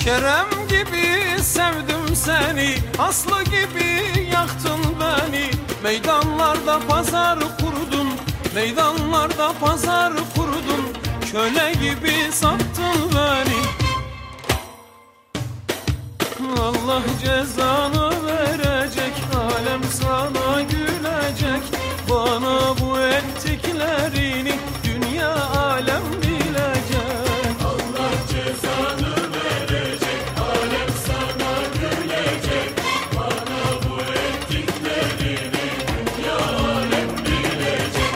Kerem gibi sevdim seni, Aslı gibi yaktın beni. Meydanlarda pazar kurdun, meydanlarda pazar kurdun. Köle gibi sattın beni. Allah cezanı verecek, alem sana gülecek. Bana bu ettiklerini dünya alem bilecek. Allah cezanı verecek, alem sana gülecek. Bana bu ettiklerini dünya alem bilecek.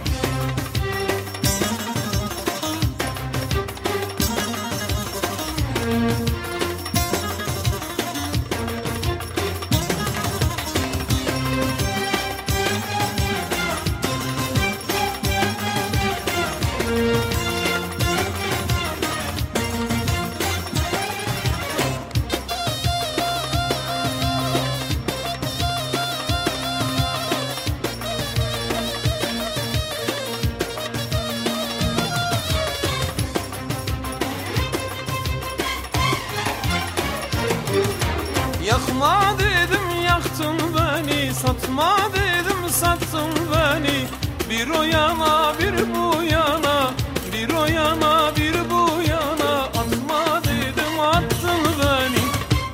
Yakma dedim yaktın beni, satma dedim sattın beni. Bir o yana bir bu yana, bir o yana bir bu yana. Atma dedim attın beni.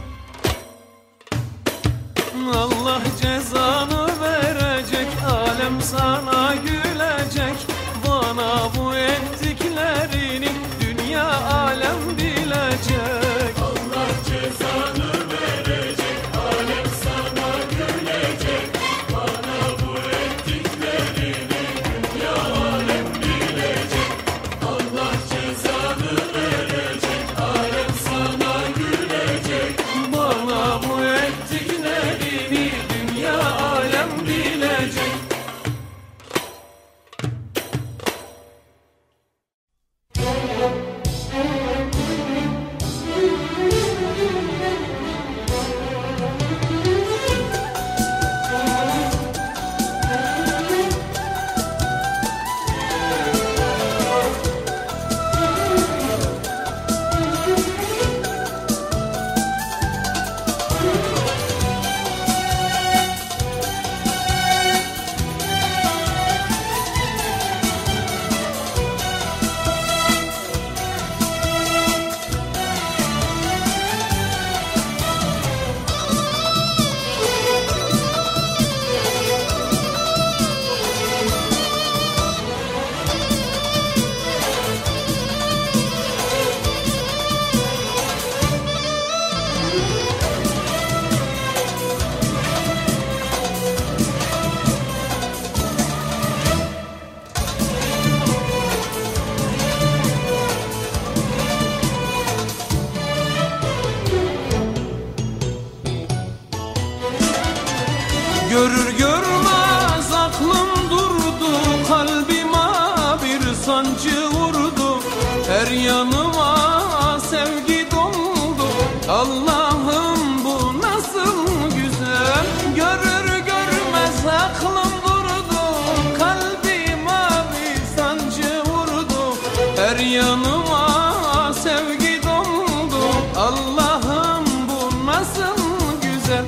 Allah cezanı verecek, alem sana gülecek. Bana bu ettiklerini dünya alem bilecek. Allah cezanı verecek, alem sana gülecek. Bana bu ettiklerini dünya alem bilecek. Allah cezanı verecek, alem sana gülecek. Bana bu ettiklerini dünya alem bilecek. Görür görmez aklım durdu, kalbime bir sancı vurdu. Her yanıma sevgi doldu, Allah'ım bu nasıl güzel. Görür görmez aklım durdu, kalbime bir sancı vurdu. Her yanıma sevgi doldu, Allah'ım bu nasıl güzel.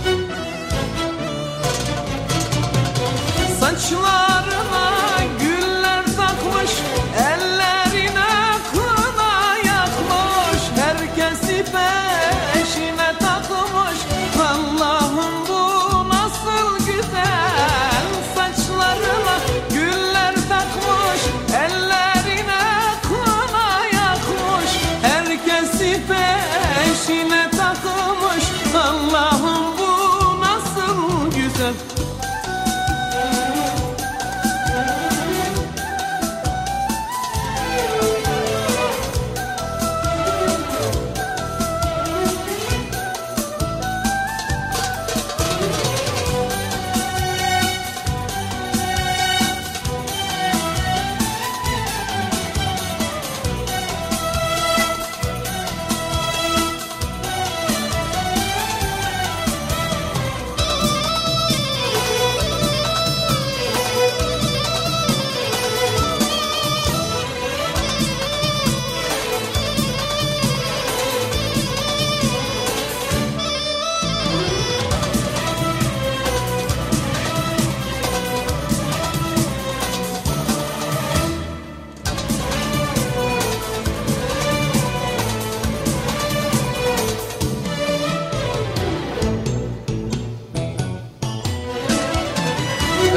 Saçlarına güller takmış, ellerine kına yakmış. Herkesi peşine takmış, Allah'ım bu nasıl güzel. Saçlarına güller takmış, ellerine kına yakmış. Herkesi peşine takmış, Allah'ım bu nasıl güzel.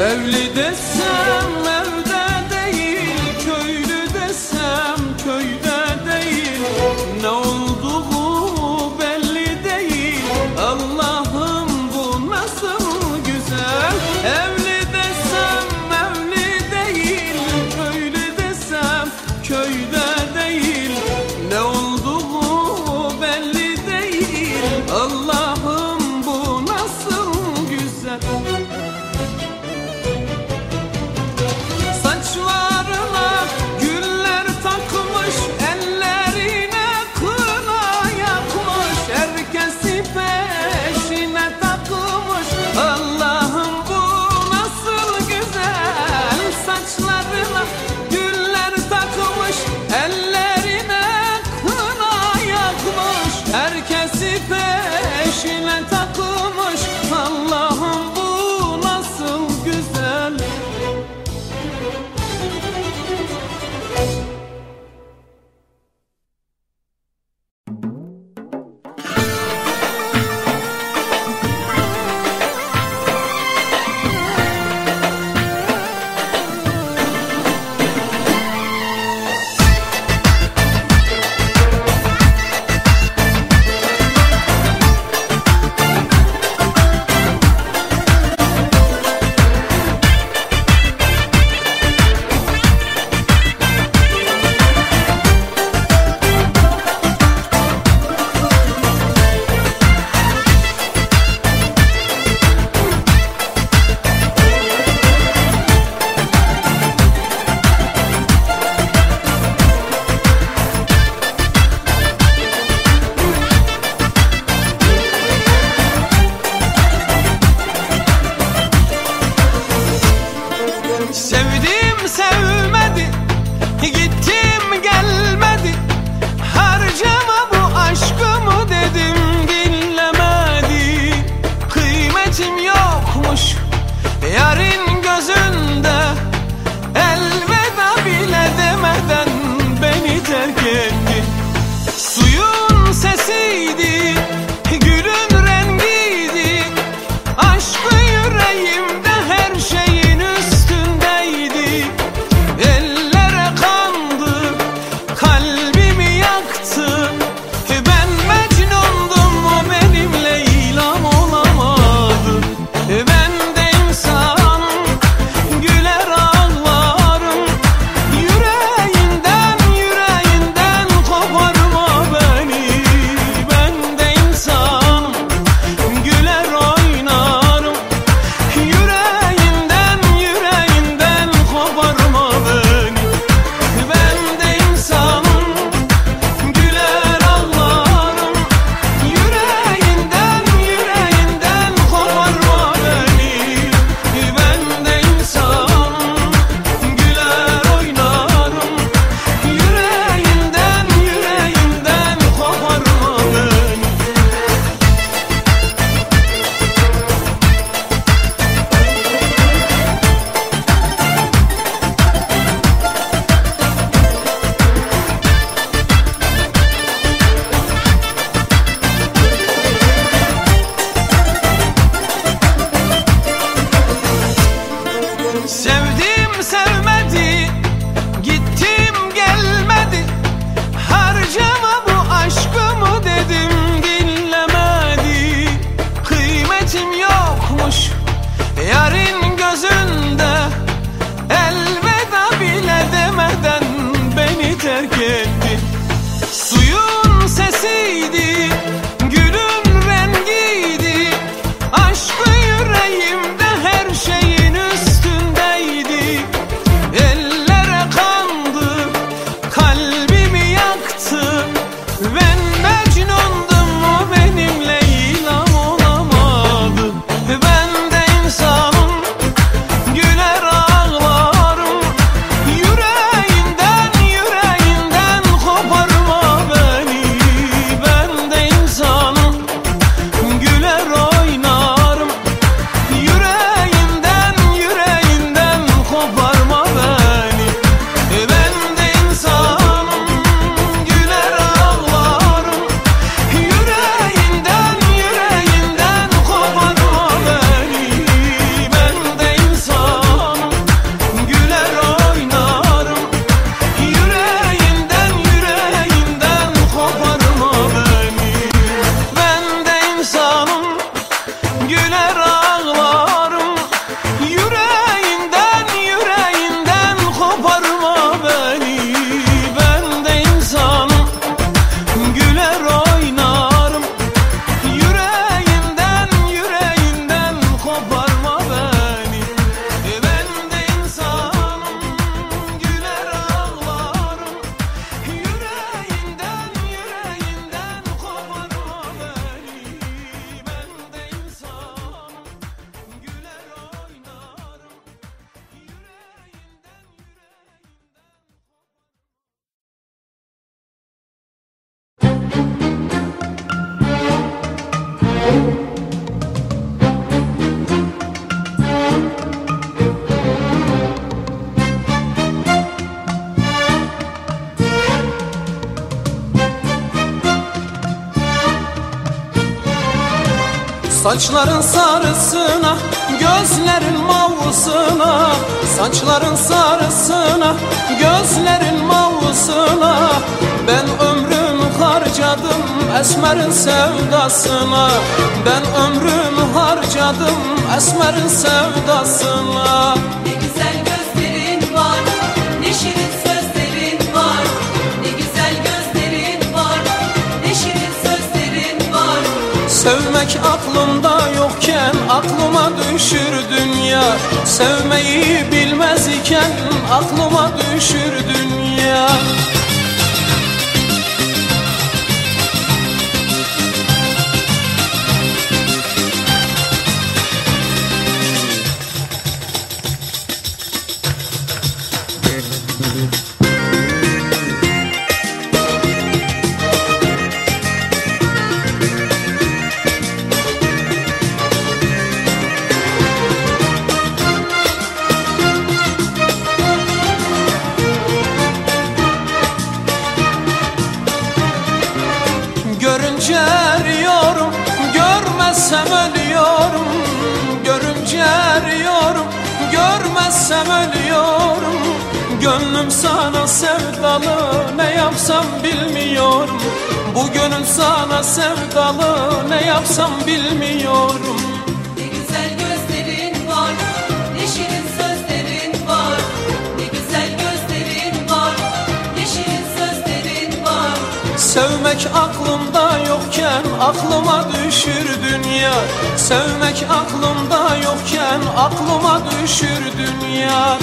Evli desem evde değil, köylü desem köyde değil. Ne olduğu belli değil, Allah'ım bu nasıl güzel. Evli desem evli değil, köylü desem köyde değil. Ne olduğu belli değil, Allah'ım bu nasıl güzel. Saçların sarısına, gözlerin mavusuna, saçların sarısına, gözlerin mavusuna, ben ömrümü harcadım esmerin sevdasına, ben ömrümü harcadım esmerin sevdasına. Ne güzel gözlerin var, ne şirin sözlerin var. Ne güzel gözlerin var, ne şirin sözlerin var. Sevmek aklımda yokken aklıma düşürdün ya, sevmeyi bilmez iken aklıma düşürdün ya. Görünce eriyorum, görmezsem ölüyorum. Görünce eriyorum, görmezsem ölüyorum. Gönlüm sana sevdalı, ne yapsam bilmiyorum. Bu gönül sana sevdalı, ne yapsam bilmiyorum. Ne güzel gözlerin var, ne şirin sözlerin var. Ne güzel gözlerin var, ne şirin sözlerin var. Sevmek aklımda yokken aklıma düşürdün ya, sevmek aklımda yokken aklıma düşürdün ya.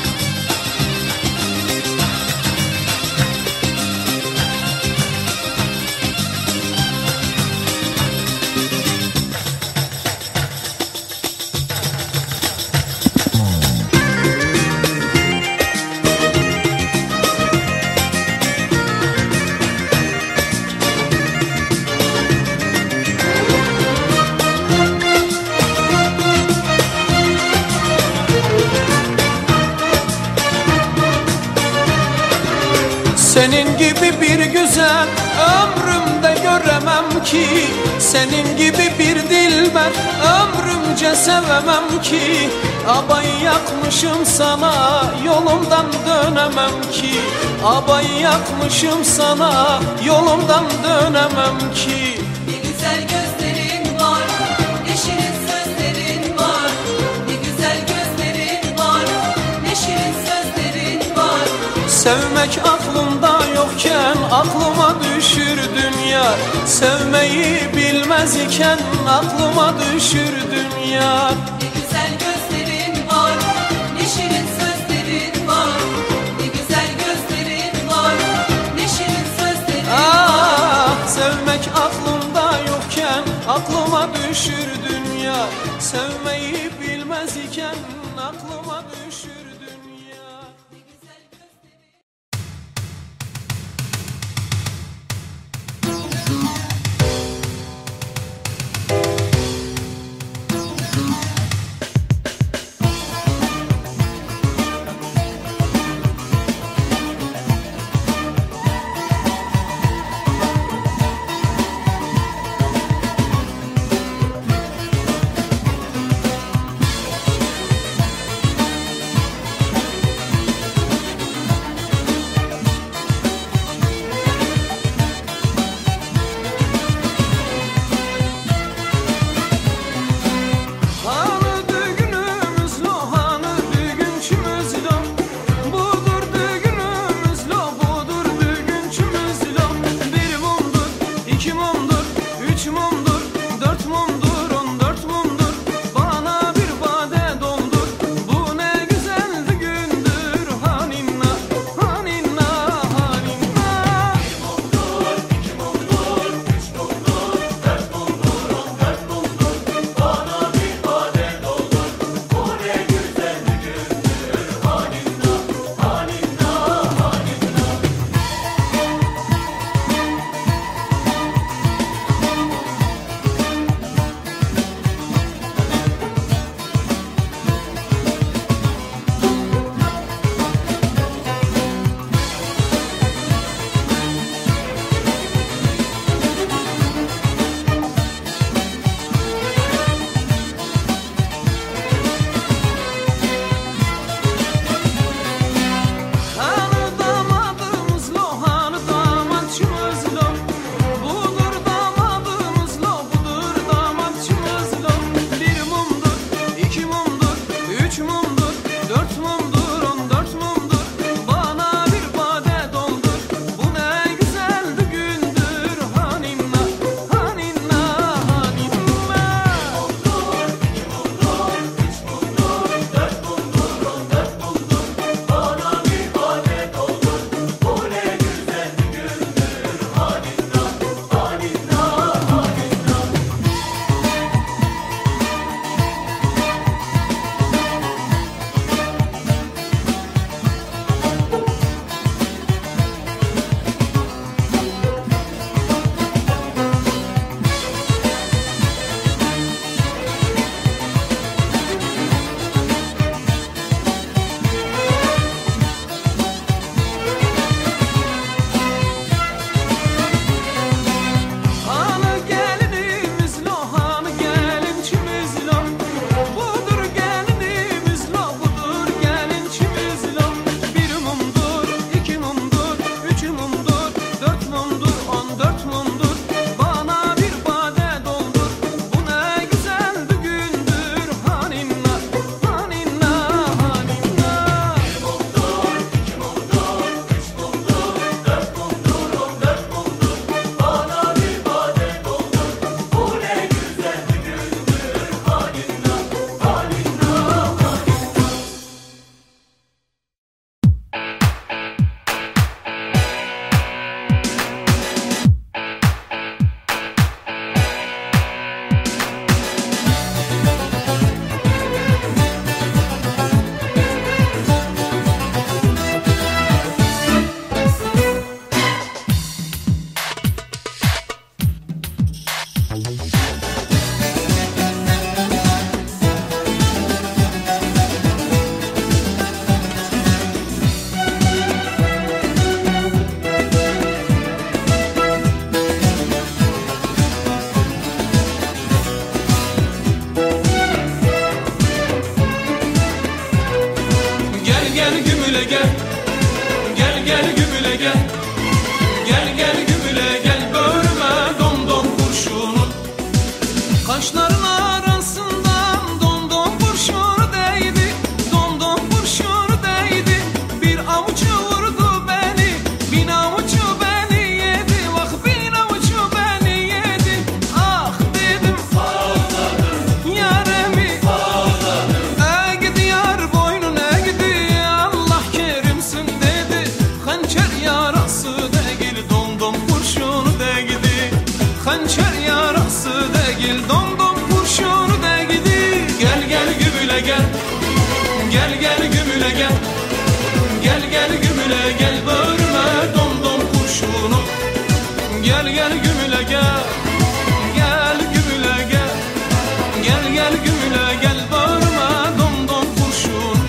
Senin gibi bir güzel ömrümde göremem ki, senin gibi bir dilber ömrümce sevemem ki. Abayı yakmışım sana, yolumdan dönemem ki. Abayı yakmışım sana, yolumdan dönemem ki. Ne güzel gözlerin var, ne şirin sözlerin var. Ne güzel gözlerin var, ne şirin sözlerin var. Sevmek aklımda yokken aklıma düşürdün ya, sevmeyi bilmez iken aklıma düşürdün ya. Ne güzel gözlerin var, ne şirin sözlerin var. Ne güzel gözlerin var, ne şirin sözlerin var. Sevmek aklımda yokken aklıma düşürdün ya, sevmeyi bilmez iken aklıma düşürdün ya. Ne güzel gözlerin. gümüle gel. Gel gel gümüle gel. Gel gel gümüle gel. Börüme domdom kurşunu. Kaşların arasından domdom kurşunu değdi. Domdom kurşunu değdi. Bir avucu vurdu beni. Bin avucu beni yedi. Bak bin avucu beni yedi. Ah dedim ağladım. Yaremi ağladım. Eğdi yar boynun eğdi. Allah kerimsin dedi. Hançer yarası değil domdom kurşunu değdi. Hançer yarası değil domdom kurşunu değdi. Gel gel gümüle gel. Gel gel gümüle gel. Gel gel gümüle gel. Börüme domdom kurşunu. Gel gel gümüle gel. Gel gümüle gel. Gel gel gümüle gel. Börüme domdom kurşunu.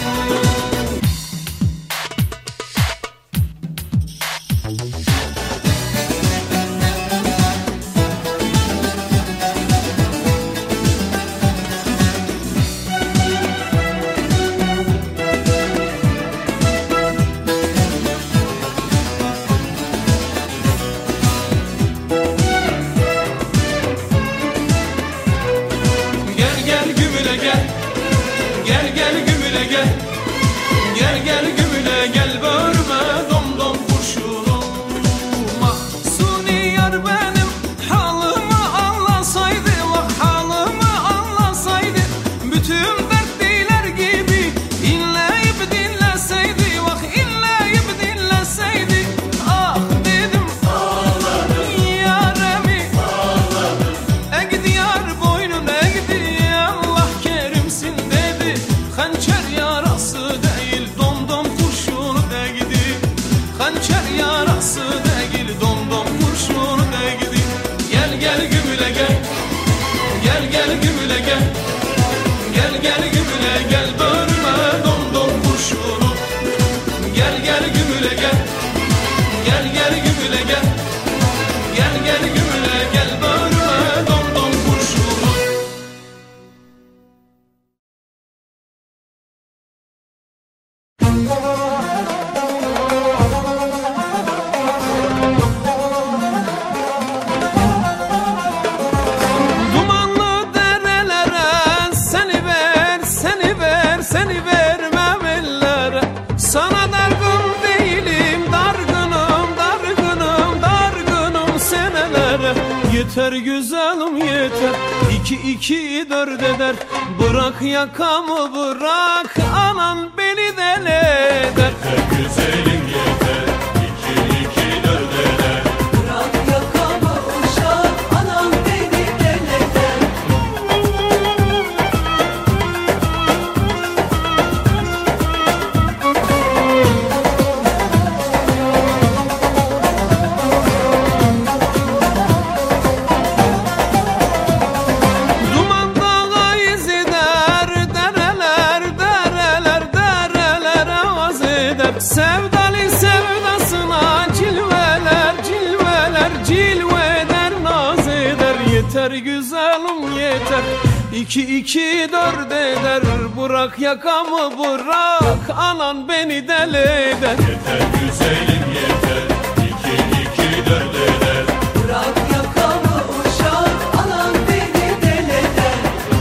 Gel gel gümüle gel. Gel gel gümüle gel. Gel gel gümüle gel. Börüme domdom kurşunu. Mahsuni yar benim halımı anlasaydı. Bak halımı anlasaydı. Bütün dertliler gibi inleyip dinleseydi. Bak inleyip dinleseydi. Ah dedim ağladım. Yaremi ağladım. Eğdi yar boynun eğdi. Allah kerimsin dedi. Hançer yarası değil domdom kurşunu değdi. Hançer yarası değil domdom kurşunu değdi. Gel gel gümüle gel. Gel gel gümüle gel. Gel gel gümüle gel. Börüme domdom kurşunu. Gel gel gümüle gel. Gel gel gümüle gel. Gel gel gümüle gel. Börüme domdom kurşunu. Dumanlı derelere seni ver, seni ver, seni vermem ellere. Sana dargın değilim, dargınım, dargınım, dargınım senelere. Yeter güzelim yeter, iki iki dört eder. Bırak yakamı bırak, anan beni deli eder. Güzelim yeter, iki iki dört eder. Bırak yakamı uşak, anam beni deleder. Duman dağa iz eder, dereler, dereler, dereler avaz eder. Sevdalı sevdasına cilveler, cilveler, cilve eder, naz eder. Yeter güzelim yeter, iki iki dört eder. Bırak yakamı bırak, anan beni deli eder. Yeter güzelim yeter, iki iki dört eder. Bırak yakamı uşak, anam beni deleder.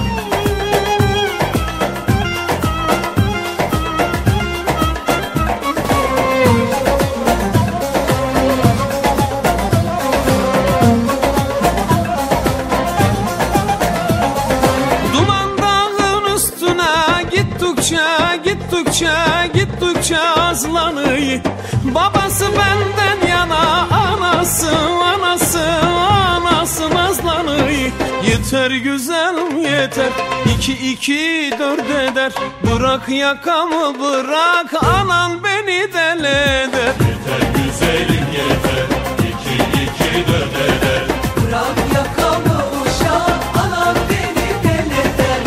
Duman dağın üstüne gittikçe, gittikçe, gittikçe azlanıyor. Babası benden yana, anası, anası, anası nazlanıyor. Yeter güzelim yeter, iki iki dört eder. Bırak yakamı bırak, anan beni deli eder. Yeter güzelim yeter, iki iki dört eder. Bırak yakamı uşak, anam beni deleder.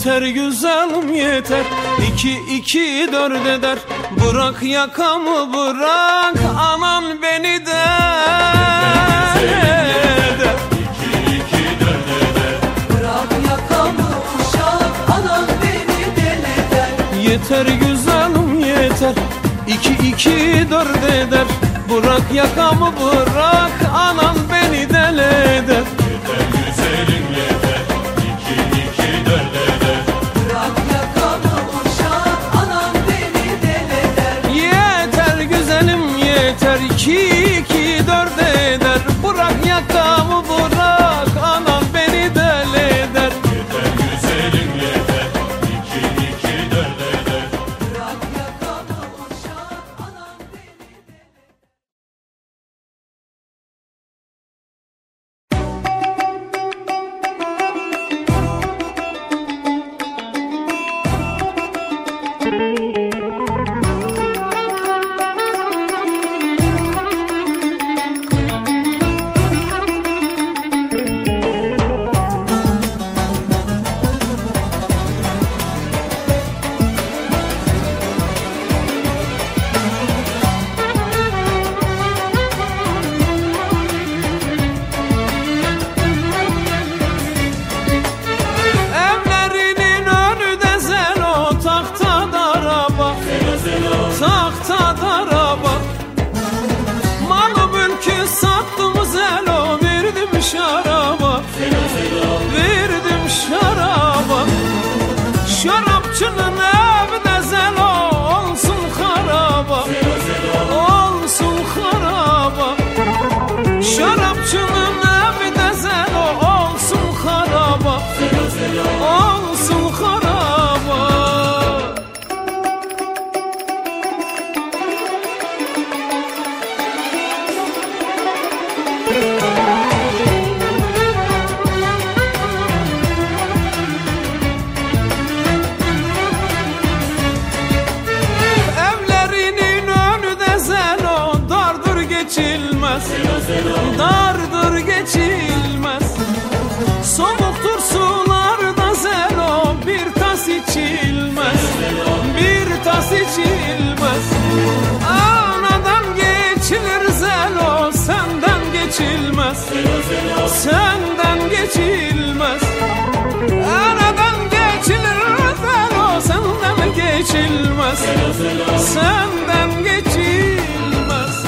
Yeter güzelim yeter, iki iki dört eder. Bırak yakamı bırak, anan beni de eder. İki iki dört eder. Bırak yakamı uşak, anan beni deli eder. Yeter güzelim yeter, iki iki dört eder. Bırak yakamı bırak, anan beni deli eder. Yeter güzelim yeter. İki iki dört eder. Bırak yakamı uşak, anan beni deli eder. Yeter güzelim yeter, iki iki dört eder. Bırak yakamı bırak, anan beni deli eder. Yeter güzelim yeter. İki iki dört eder. Bırak yakamı uşak, anan beni deli eder. Evlerinin önü de zelo, tahta daraba, tahta daraba. Malı mülkü sattım zelo, verdim şaraba, verdim şaraba. Şarapçının evi de zelo, olsun haraba, olsun haraba. Şarapçının evi de zelo, olsun haraba, olsun haraba. Evlerinin önü de zelo, dardır geçilmez, dardır geçilmez. Soğuktur sular da zelo, bir tas içilmez, bir tas içilmez. Anadan geçilir zelo, senden geçilmez, senden geçilmez. Anadan geçilir zelo, senden geçilmez, senden geçilmez.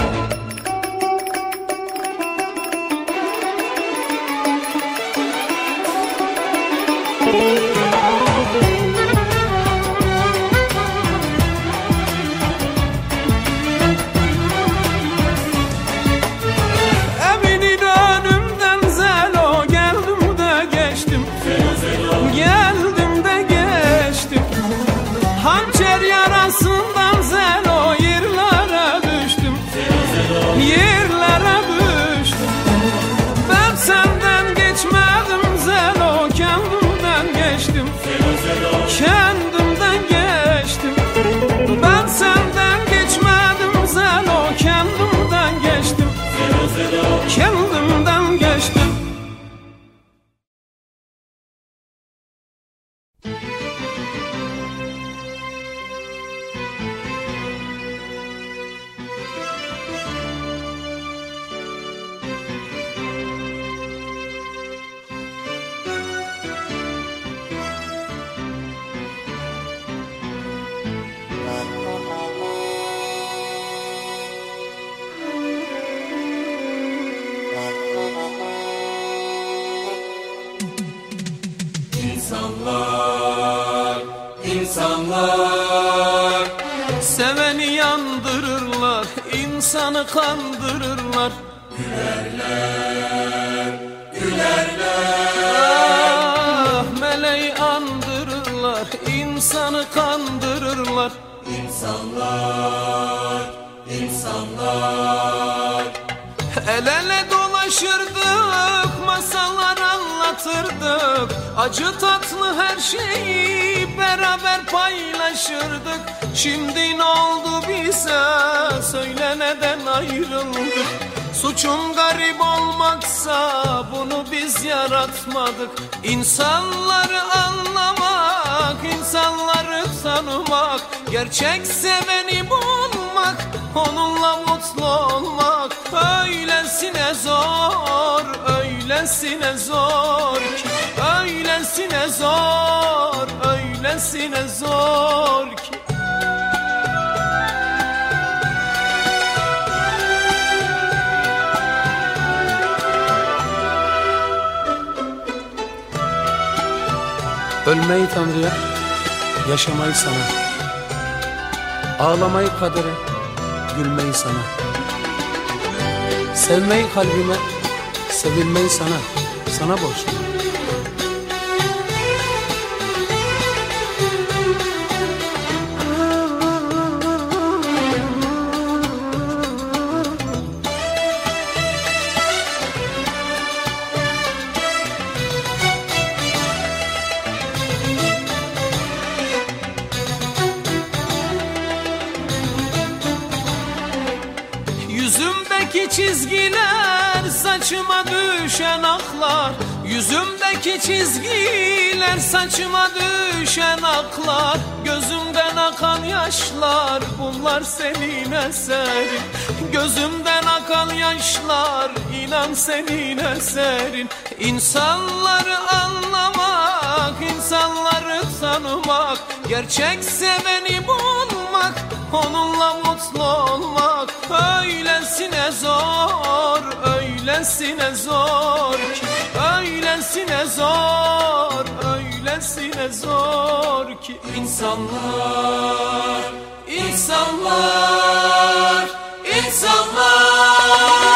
Evinin önümden zelo, geldim de geçtim, geldim de geçtim. Hançer yarasından zelo, yerlere düştüm, yerlere düştüm. Ben senden geçmedim zelo, kendimden geçtim, kendimden geçtim. Ben senden geçmedim zelo, kendimden geçtim, kendimden geçtim. İnsanlar, insanlar. Seveni yandırırlar, insanı kandırırlar. Ah, meleği andırırlar, insanı kandırırlar. İnsanlar, insanlar. El ele dolaşırdık, masallar anlatırdık. Acı tatlı her şeyi beraber paylaşırdık. Şimdi ne oldu bize, söyle neden ayrıldık? Suçum garip olmaksa bunu biz yaratmadık. İnsanları anlamak, insanları tanımak, gerçek seveni bulmak, onunla mutlu olmak öylesine zor, öylesine zor ki, öylesine zor, öylesine zor ki. Ölmeyi Tanrı'ya, yaşamayı sana, ağlamayı kadere, gülmeyi sana, sevmeyi kalbime, sevilmeyi sana, sana borçluyum. Yüzümdeki çizgiler, saçıma düşen aklar. Yüzümdeki çizgiler, saçıma düşen aklar. Gözümden akan yaşlar, bunlar senin eserin. Gözümden akan yaşlar, inan senin eserin. İnsanları anlamak, insanları tanımak, gerçek seveni bulmak, onunla mutlu olmak öylesine zor, öylesine zor ki, öylesine zor, öylesine zor ki. İnsanlar, insanlar, insanlar.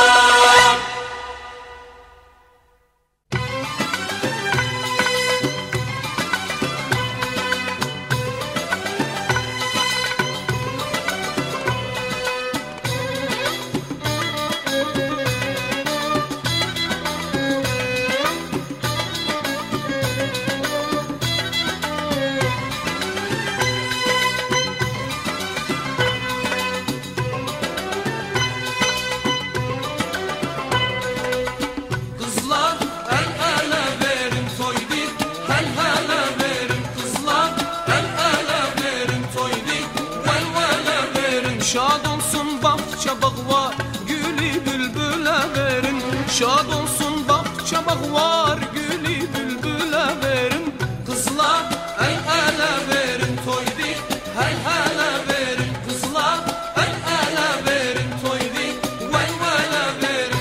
Şad olsun bahçe bağ var, gülü bülbüle verin. Şad olsun bahçe bağ var, gülü bülbüle verin. Kızlar el ele verin, toydi hel hele verin. Kızlar el ele verin, toydi vel vele verin.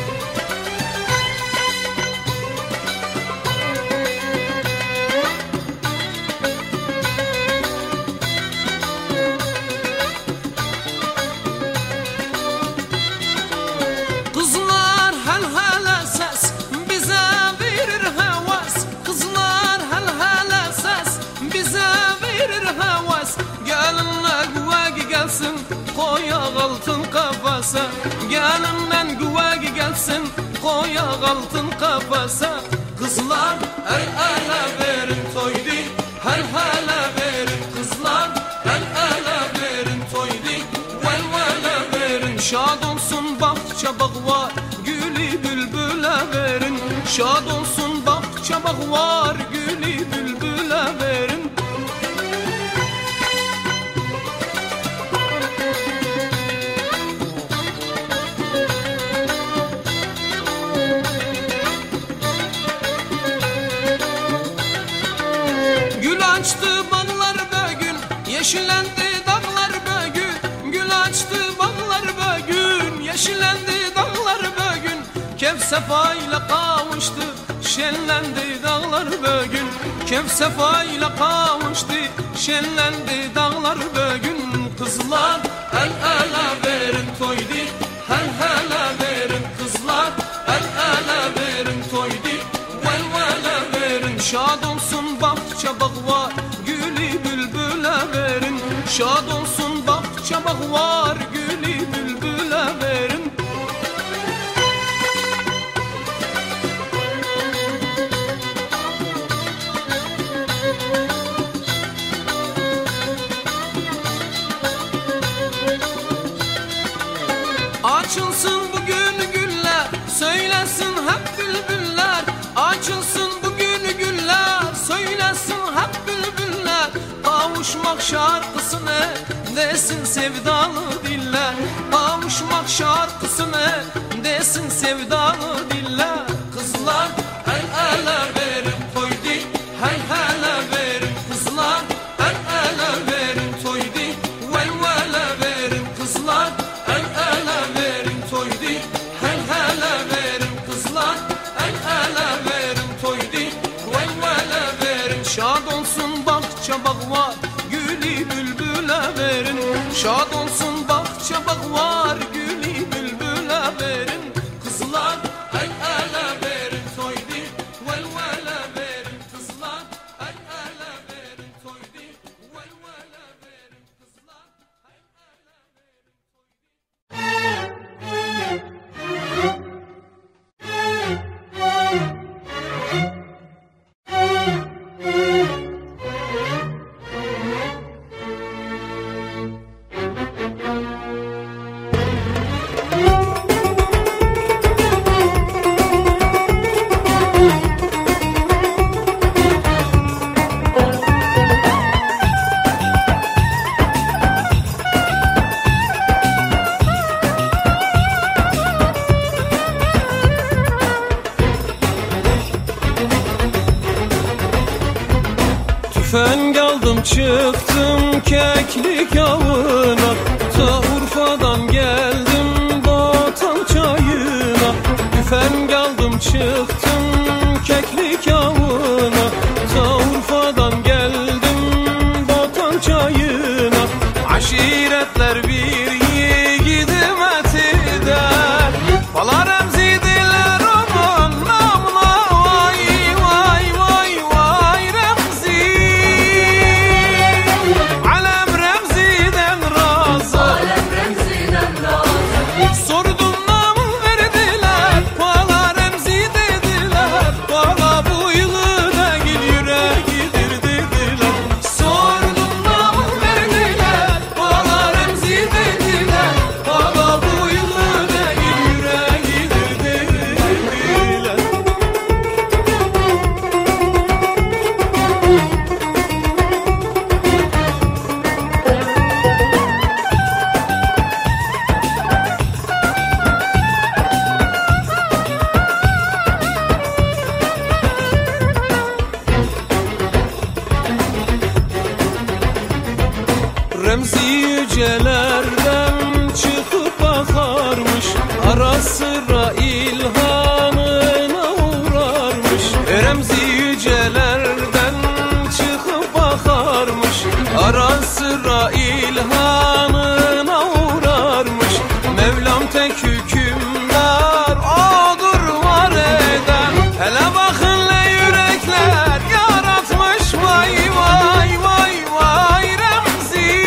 Kızlar hel hele ses bize verir havas. Kızlar hel hele ses bize verir havas. Gelinle güvegi gelsin, koyak altın kafasa. Gelinle güvegi gelsin, koyak altın kafasa. Kızlar el ele verin, toydi hel hele verin. Kızlar el ele verin, toydi vel vele verin. Şad olsun bahçe bağ var, gülü bülbüle verin. Şad olsun bahçe bağ var, gülü bülbüle verin. Gül açtı bağlar bugün, yeşillendi dağlar bugün. Gül açtı bağlar bugün, yeşillendi dağlar bugün. Kef sefayla kavuştu, şenlendi dağlar bugün. Kef sefayla kavuştu, şenlendi dağlar bugün. Kızlar el ele verin, toydi hel hele verin. Kızlar el ele verin, toydi vel vele verin. Şad olsun bahçe bağ var, gülü bülbüle verin. Şad olsun bahçe bağ var, gülü bülbüle verin. Açılsın bugün güller, Kavuşmak şarkısını desin sevdalı diller. Kavuşmak şarkısını desin sevdalı diller. Kızlar el ele verin toydi, hey hele verin kızlar. El ele verin toydi, vel vele verin kızlar. El ele verin toydi, hey hele verin kızlar. El ele verin toydi, vel vele verin. Şad olsun bahçe bağ var, gülü bülbüle verin. Şad olsun bahçe bağ var, gülü bülbüle verin. Kızlar el ele verin toydi, vel vele verin kızlar. El ele verin toydi, vel vele verin kızlar. El tüfeng aldım çıktım keklik avına. Ta Urfa'dan geldim Batan çayına. Tüfeng aldım çıktım keklik avına. Ta Urfa'dan geldim Batan çayına. Aşiretler bir yiğidim etider. Bala remzidiler onun namına. Vay vay vay vay Remzi. Alem Remzi'den razı. Alem Remzi'den razı. Sordum namı verdiler. Bala Remzi dediler. Bala bu yılı da gül yüreğidir dediler. Sordum namı verdiler. Bala Remzi dediler. Bala bu yılı da gül yüreğidir dediler. Remzi yücelerden çıkıp bakarmış. Ara sıra ilhamına uğrarmış. Remzi yücelerden çıkıp bakarmış. Ara sıra ilhamına uğrarmış. Mevlam tek hükümdar odur var eden. Hele bakın ne yürekler yaratmış. Vay vay vay vay Remzi.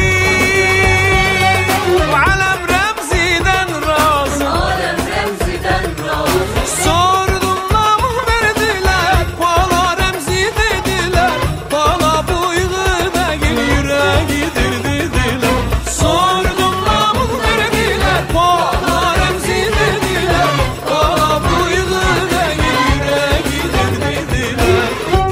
Alem Remzi'den razı. Alem Remzi'den razı. Sordum namı verdiler. Bala Remzi dediler. Bala bu yılı da gül yüreğidir dediler. Sordum namı verdiler. Bala Remzi dediler. Bala bu yılı da gül yüreğidir dediler.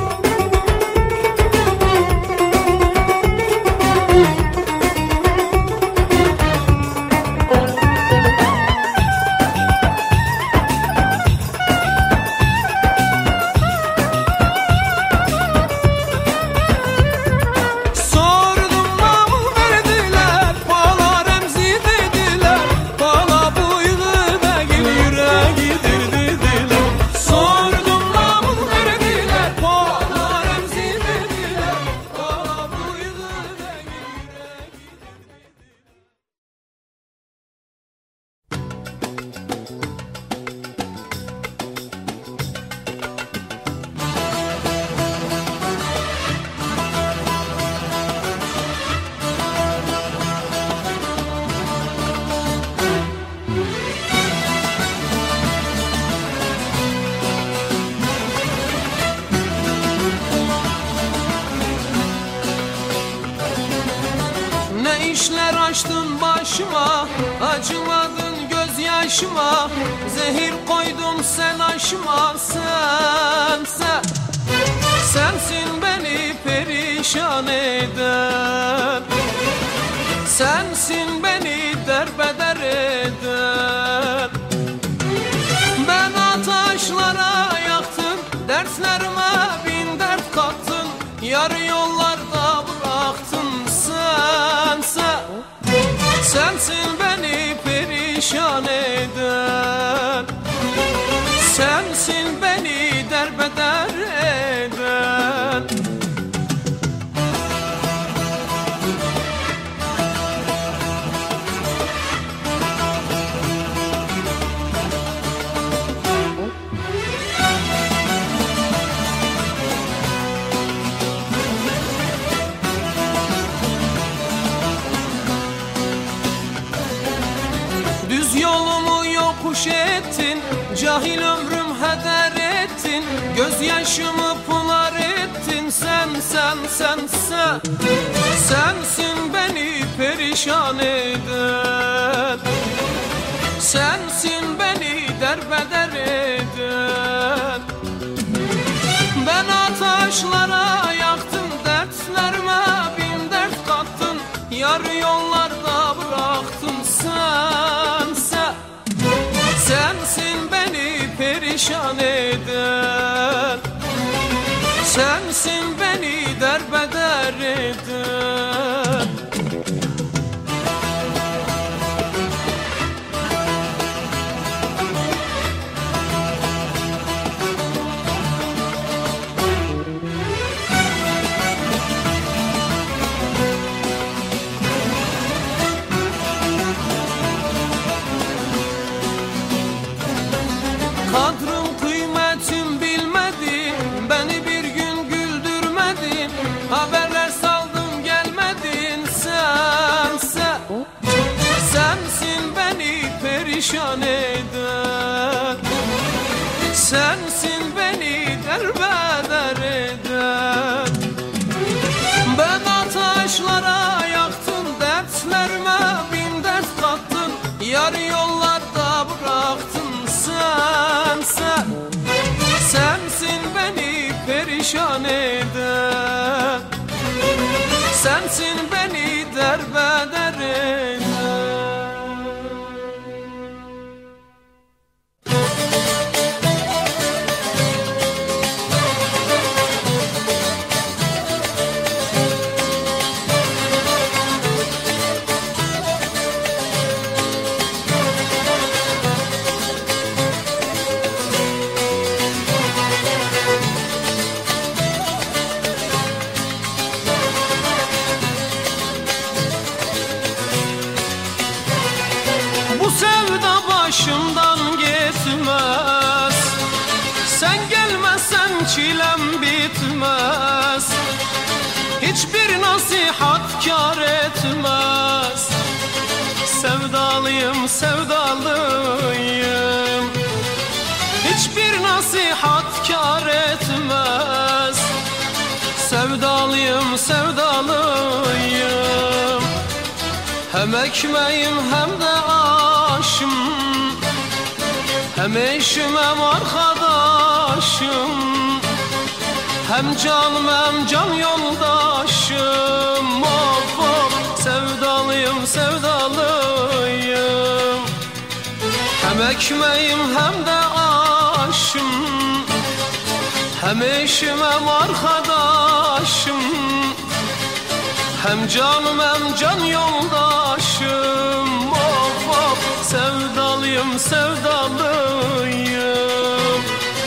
Sordum namı verdiler. Bala Remzi dediler. Bala bu yılı da gül yüreğidir dediler. Sordum namı verdiler. Bala Remzi dediler. Bala bu yılı da gül yüreğidir dediler. Ne işler açtın başıma, acımadın gözyaşıma. Zehir koydum sen aşma, sen. Sensin beni perişan perişan eden. Sensin beni derbeder eden. Ben ataşlara yaktım, dertlerime bin dert kattın. Yarı yollarda bıraktın sensin beni perişan eden. Sensin beni derbeder eden. Düz yolumu yokuş ettin, cahil ömrüm heder ettin. Gözyaşımı pınar ettin, sensin beni perişan eden. Sensin beni derbeder eden. Ben ataşlara yaktım, dertlerime bin dert kattın. Yarı yollarda bıraktın sensin beni perişan eden. Sensin beni derbeder eden. Kadrım kıymetim bilmedin, beni bir gün güldürmedin. Haberler saldım gelmedin sensin beni perişan eden. Sensin beni derbeder eden. Ben ataşlara yaktım, dertlerime bin dert kattın. Yarı yollarda bıraktın sensin beni perişan eden. Sensin beni derbeder eden. Bu sevda başımdan gitmez. Sen gelmezsen çilem bitmez. Hiçbir nasihat kâr etmez. Sevdalıyım, sevdalıyım. Hiçbir nasihat kâr etmez. Sevdalıyım, sevdalıyım. Hem ekmeğim hem de aşım, hem eşim hem arkadaşım, hem canım hem can yoldaşım. Of of, sevdalıyım, sevdalıyım. Hem ekmeğim hem de aşım, hem eşim hem arkadaşım, hem canım hem can yoldaşım. Of of, sevdalıyım, sevdalıyım.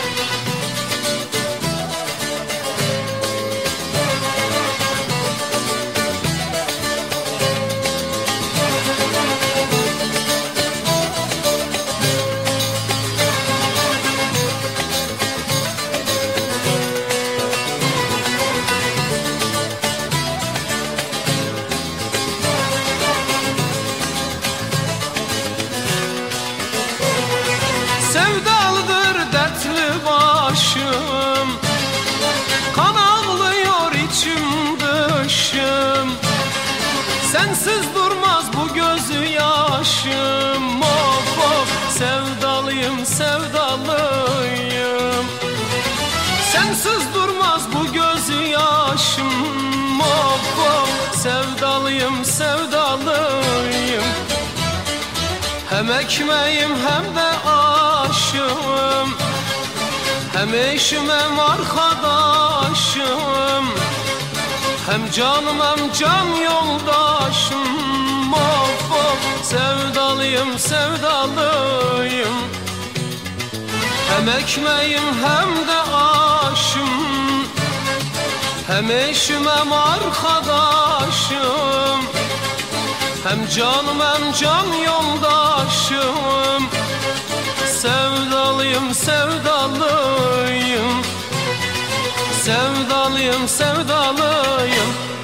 Sevdalıdır dertli başım, kan ağlıyor içim dışım. Sensiz durmaz bu gözü yaşım. Of of, sevdalıyım, sevdalıyım. Sensiz durmaz bu gözü yaşım. sevdalıyım. Hem ekmeğim hem de aşığım, hem eşim hem arkadaşım, hem canım hem can yoldaşım. Of of, sevdalıyım sevdalıyım. Hem ekmeğim hem de aşım, hem eşim hem arkadaşım, hem canım hem can yoldaşım. Sevdalıyım sevdalıyım, sevdalıyım sevdalıyım.